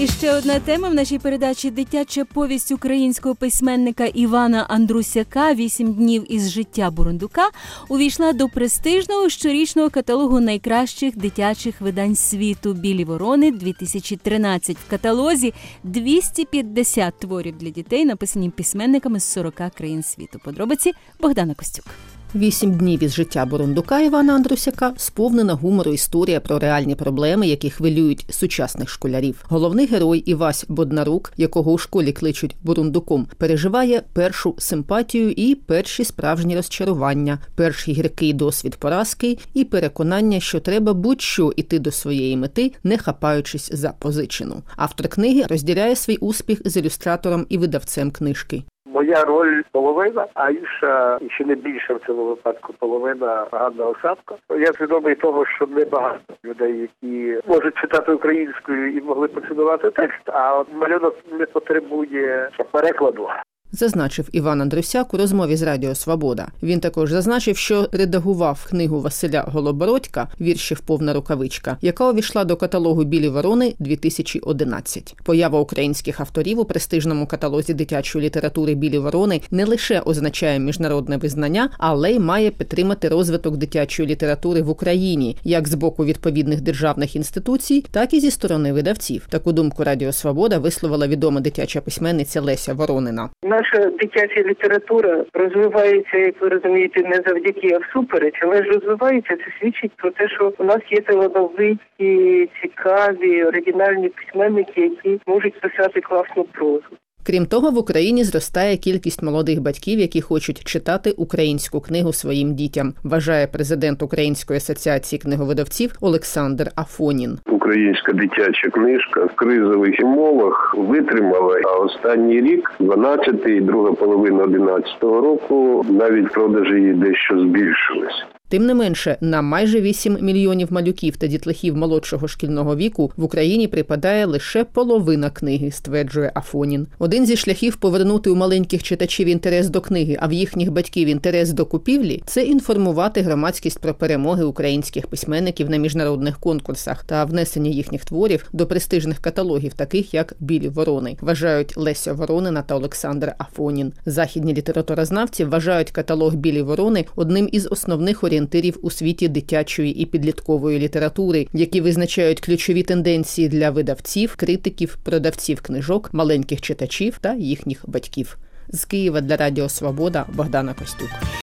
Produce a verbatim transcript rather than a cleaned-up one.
І ще одна тема в нашій передачі – дитяча повість українського письменника Івана Андрусяка «Вісім днів із життя Бурундука» увійшла до престижного щорічного каталогу найкращих дитячих видань світу «Білі ворони-дві тисячі тринадцять». В каталозі двісті п'ятдесят творів для дітей, написані письменниками з сорока країн світу. Подробиці Богдана Костюк. «Вісім днів із життя Бурундука» Івана Андрусяка сповнена гумору історія про реальні проблеми, які хвилюють сучасних школярів. Головний герой Івась Боднарук, якого у школі кличуть Бурундуком, переживає першу симпатію і перші справжні розчарування, перший гіркий досвід поразки і переконання, що треба будь-що іти до своєї мети, не хапаючись за позичену. Автор книги розділяє свій успіх з ілюстратором і видавцем книжки. Моя роль половина, а інша, і ще не більше в цьому випадку половина Ганна Осадко. Я свідомий того, що небагато людей, які можуть читати українською і могли поцінувати текст, а малюнок не потребує перекладу. Зазначив Іван Андрусяк у розмові з Радіо Свобода. Він також зазначив, що редагував книгу Василя Голобородька «Віршів повна рукавичка», яка увійшла до каталогу «Білі ворони-дві тисячі одинадцять». Поява українських авторів у престижному каталозі дитячої літератури «Білі ворони» не лише означає міжнародне визнання, але й має підтримати розвиток дитячої літератури в Україні, як з боку відповідних державних інституцій, так і зі сторони видавців. Таку думку Радіо Свобода висловила відома дитяча письменниця Леся Воронина. Наша дитяча література розвивається, як ви розумієте, не завдяки, а всупереч, але ж розвивається, це свідчить про те, що у нас є талановиті, цікаві, оригінальні письменники, які можуть писати класну прозу. Крім того, в Україні зростає кількість молодих батьків, які хочуть читати українську книгу своїм дітям, вважає президент Української асоціації книговидавців Олександр Афонін. Українська дитяча книжка в кризових умовах витримала, а останній рік, дванадцятий і друга половина одинадцятого року, навіть продажі її дещо збільшились. Тим не менше, на майже вісім мільйонів малюків та дітлахів молодшого шкільного віку в Україні припадає лише половина книги, стверджує Афонін. Один зі шляхів повернути у маленьких читачів інтерес до книги, а в їхніх батьків інтерес до купівлі – це інформувати громадськість про перемоги українських письменників на міжнародних конкурсах та внесення їхніх творів до престижних каталогів, таких як «Білі ворони», вважають Леся Воронина та Олександр Афонін. Західні літературознавці вважають каталог «Білі ворони» одним із основних орієнтирів у світі дитячої і підліткової літератури, які визначають ключові тенденції для видавців, критиків, продавців книжок, маленьких читачів та їхніх батьків. З Києва для Радіо Свобода Богдана Костюк.